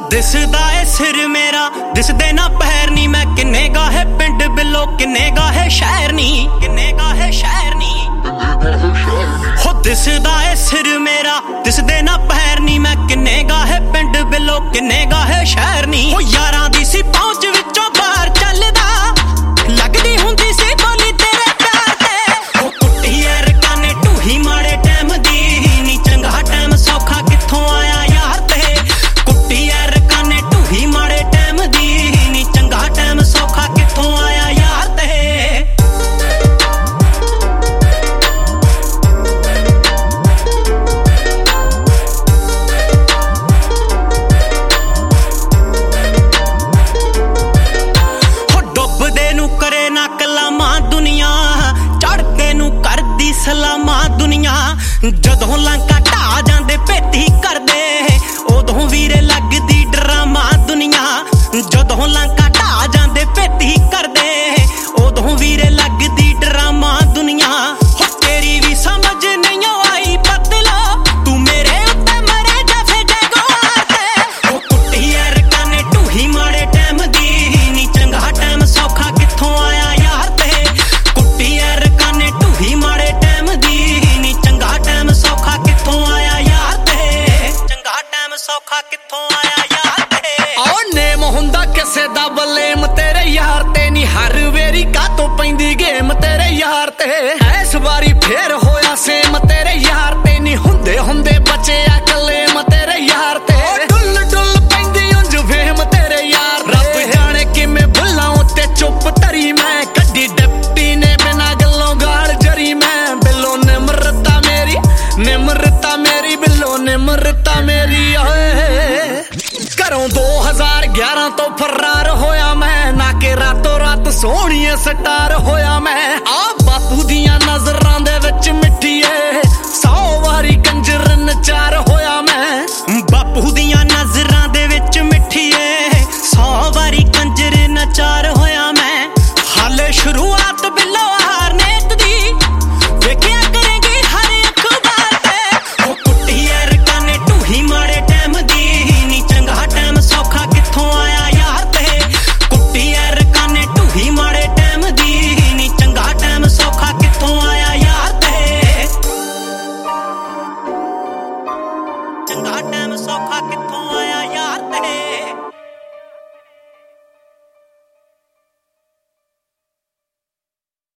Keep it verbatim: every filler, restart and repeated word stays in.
दिसदा ए सिर मेरा दिसदे ना पैर नी मैं किन्ने गाहे पिंड बिलो किन्ने गाहे शहर नी किन्ने गाहे शहर नी हो दिसदा ए सिर मेरा दिसदे ना पैर नी मैं किन्ने गाहे पिंड बिलो किन्ने गाहे शहर नी हो यारां दी सी पहुंच विचों बाहर चलदा लगदी हुंदी सी बोली तेरे प्यार ते हो कुट्टी ऐ रकाने ढूही माड़े टाइम दी नी चंगा टाइम सौखा कित्थों आया यार ते कुट्टी ऐ रकाने ढूही माड़े टाइम दी नी चंगा टाइम सौखा कित्थों आया यार ते सलामा दुनिया जदों लंका ढा जांदे भेटी करदे उदों वीरे लगदी ड्रामा दुनिया जदों लंका ढा जांदे भेटी करदे उदों वीरे लगदी ड्रामा दुनिया हो तेरी भी समझ नहीं आई पतला तू मेरे उत्ते मरे जैसे जगवार ते हो कुट्टी ऐ रकाने ढूही माड़े टाइम दी नी चंगा टाइम सौखा कित्थों आया यार ते कुट्टी ऐ रकाने ढूही माड़े सौखा कित्थों आया यार ते ओ नेम हुंदा किसे दा बलेम तेरे यार ते नी हर वेरी कातों पैंदी गेम तेरे यार ते इस बारी फेर होया सेम तेरे यार ते नी हुंदे हुंदे बचे आ कलेम तेरे यार ते डुल डुल पैंदी उंज फेम तेरे यार रब जाने किवें भुल्लां उत्ते चुप धरी मैं कड्डी डिप्टी ने बिना गल्लों गाल जरी मैं बिलो निमरता मेरी निमरता मेरी बिलो निमरता मेरी घरों दो हजार ग्यारह तो फरार होया मैं ना के रातों रात सोहणिए स्टार होया मैं